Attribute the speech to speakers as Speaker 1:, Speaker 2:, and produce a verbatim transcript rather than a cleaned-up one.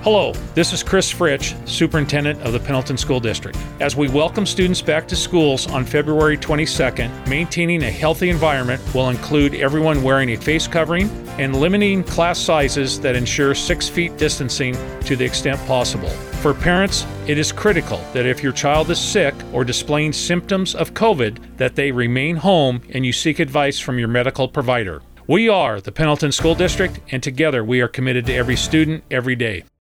Speaker 1: Hello, this is Chris Fritsch, Superintendent of the Pendleton School District. As we welcome students back to schools on February twenty-second, maintaining a healthy environment will include everyone wearing a face covering and limiting class sizes that ensure six feet distancing to the extent possible. For parents, it is critical that if your child is sick or displaying symptoms of COVID, that they remain home and you seek advice from your medical provider. We are the Pendleton School District, and together we are committed to every student, every day.